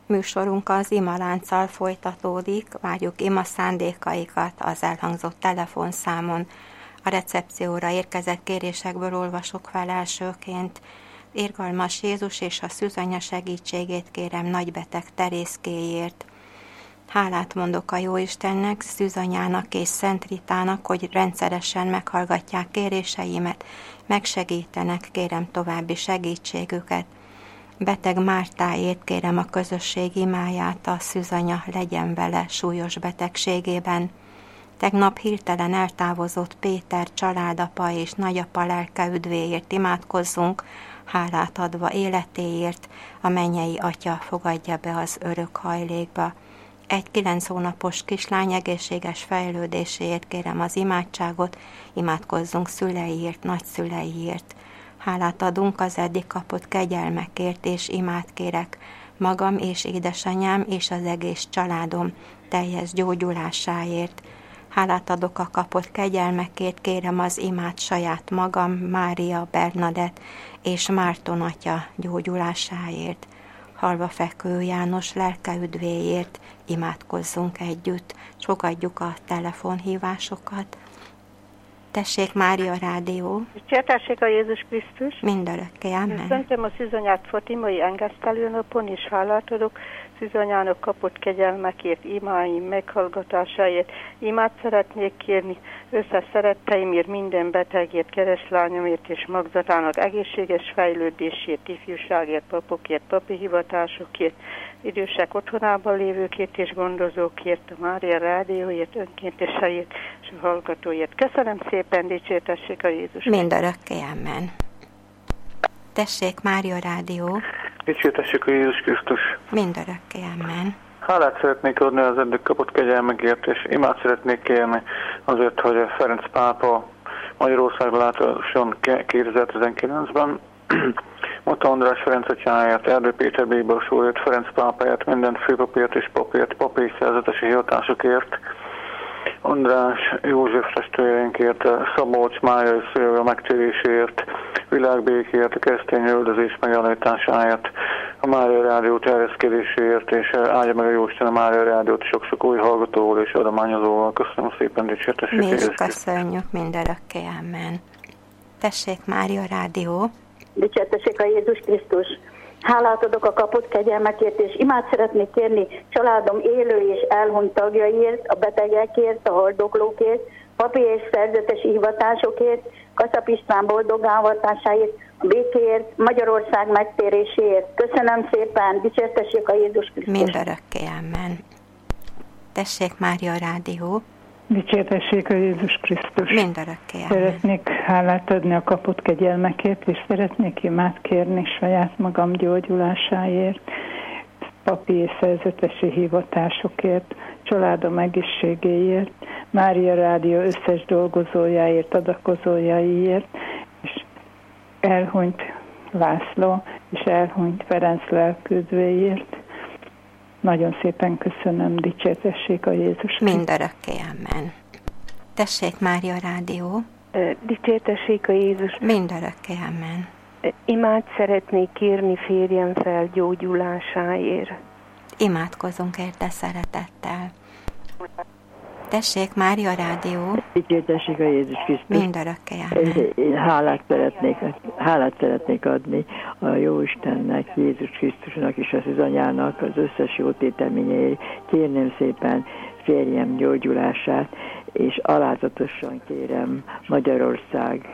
Műsorunk az imalánccal folytatódik, várjuk ima szándékaikat az elhangzott telefonszámon. A recepcióra érkezett kérésekből olvasok fel elsőként. Irgalmas Jézus és a szűzanya segítségét kérem nagybeteg Terészkéért. Hálát mondok a Jóistennek, szűzanyának és Szent Ritának, hogy rendszeresen meghallgatják kéréseimet, megsegítenek, kérem további segítségüket. Beteg Mártáért kérem a közösség imáját, a szűzanya legyen vele súlyos betegségében. Tegnap hirtelen eltávozott Péter családapa és nagyapa lelke üdvéért imádkozzunk, hálát adva életéért, a mennyei Atya fogadja be az örök hajlékba. Egy 9 hónapos kislány egészséges fejlődéséért kérem az imádságot, imádkozzunk szüleiért, nagyszüleiért. Hálát adunk az eddig kapott kegyelmekért, és imát kérek magam és édesanyám és az egész családom teljes gyógyulásáért. Hálát adok a kapott kegyelmekért, kérem az imát saját magam, Mária, Bernadett és Márton atya gyógyulásáért. Halva fekvő János lelke üdvéért imádkozzunk együtt, és fogadjuk a telefonhívásokat. Tessék, Mária Rádió! Dicsértessék a Jézus Krisztus! Mindörökké, amen! Köszöntöm a szűzanyát Fatimai engesztelőnapon, és hálát adok szűzanyának kapott kegyelmekért, imáim meghallgatásáért. Imát szeretnék kérni összes szeretteimért, minden betegért, kereslányomért és magzatának egészséges fejlődésért, ifjúságért, papokért, papi hivatásokért, idősek otthonában lévőkért és gondozókért, a Mária Rádióért, önkénteseiért és a hallgatóért. Köszönöm szépen, dicsértessék a Jézus! Mindörökké, amen! Tessék, Mária Rádió! Dicsértessék a Jézus Krisztus! Mindörökké, amen! Hálát szeretnék adni az eddig kapott kegyelmekért, és imát szeretnék kérni azért, hogy a Ferenc pápa Magyarországra látogasson 2019-ben. Mota András Ferenc atyáját, Erdő Péter bíborsúrért, Ferenc pápáját, minden főpapért és papért, papi szerzetesi hivatásokért, András József testvéreinkért, Szabolcs Mária szülő megtéréséért, világbékért, a keresztény üldözés megállításáért, a Mária Rádió terjeszkedéséért, és áldja meg a Jóisten a Mária Rádiót sok-sok új hallgatóval és adományozóval. Köszönöm szépen, dicsértessék. Mi is köszönjük, mindörökké, amen. Tessék, Mária Rádió! Dicsértessék a Jézus Krisztus! Hálát adok a kapott kegyelmekért, és imát szeretnék kérni családom élő és elhunyt tagjaiért, a betegekért, a haldoklókért, papi és szerzetesi hivatásokért, Kaszap István boldog állatásáért, a békéért, Magyarország megtéréséért. Köszönöm szépen, dicsértessék a Jézus Krisztus! Mindörökké, amen. Tessék, Mária Rádió! Dicsértessék a Jézus Krisztus! Mindörökké, amen. Szeretnék hálát adni a kapott kegyelmekért, és szeretnék imát kérni saját magam gyógyulásáért, papi és szerzetesi hivatásokért, családom egészségéért, Mária Rádió összes dolgozójáért, adakozójáért, és elhunyt László, és elhunyt Ferenc lelküdvéért. Nagyon szépen köszönöm, dicsértessék a Jézus. Mindörökké, amen. Tessék, Mária Rádió! Dicsértessék a Jézus. Mindörökké, amen. Imát szeretnék kérni férjem felgyógyulásáért. Imádkozunk érte szeretettel. Tessék, Mária Rádió! Dicsértessék a Jézus Krisztus! Mindörökké, amen. Én hálát szeretnék adni a Jóistennek, Jézus Krisztusnak és az anyának az összes jó tételményeiért. Kérném szépen férjem gyógyulását, és alázatosan kérem Magyarországért,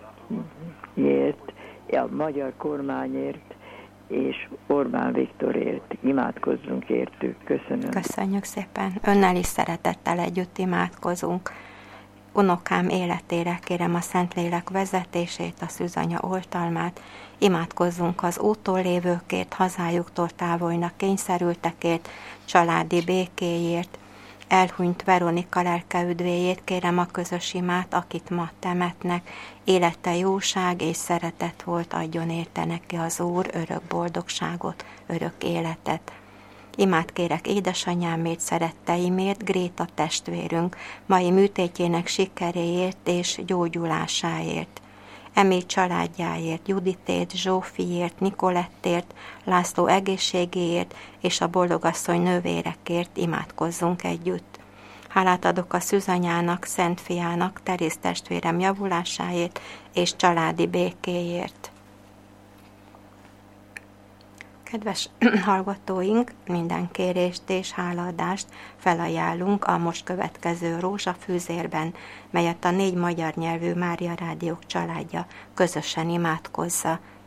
a magyar kormányért, és Orbán Viktorért. Imádkozzunk értük. Köszönöm. Köszönjük szépen. Önnel is szeretettel együtt imádkozunk. Unokám életére kérem a Szentlélek vezetését, a szűzanya oltalmát. Imádkozzunk az úttól lévőkért, hazájuktól távolnak kényszerültekért, családi békéért. Elhunyt Veronika lelke üdvéjét kérem a közös imát, akit ma temetnek. Élete jóság és szeretet volt, adjon érte neki az Úr örök boldogságot, örök életet. Imát kérek édesanyámért, szeretteimért, Gréta testvérünk, mai műtétjének sikeréért és gyógyulásáért. Emil családjáért, Juditért, Zsófiért, Nikolettért, László egészségéért és a boldogasszony nővérekért imádkozzunk együtt. Hálát adok a szűzanyának, Szent Fiának, Teréz testvérem javulásáért és családi békéért. Kedves hallgatóink, minden kérést és hálaadást felajánlunk a most következő rózsafűzérben, melyet a 4 magyar nyelvű Mária Rádiók családja közösen imádkozza.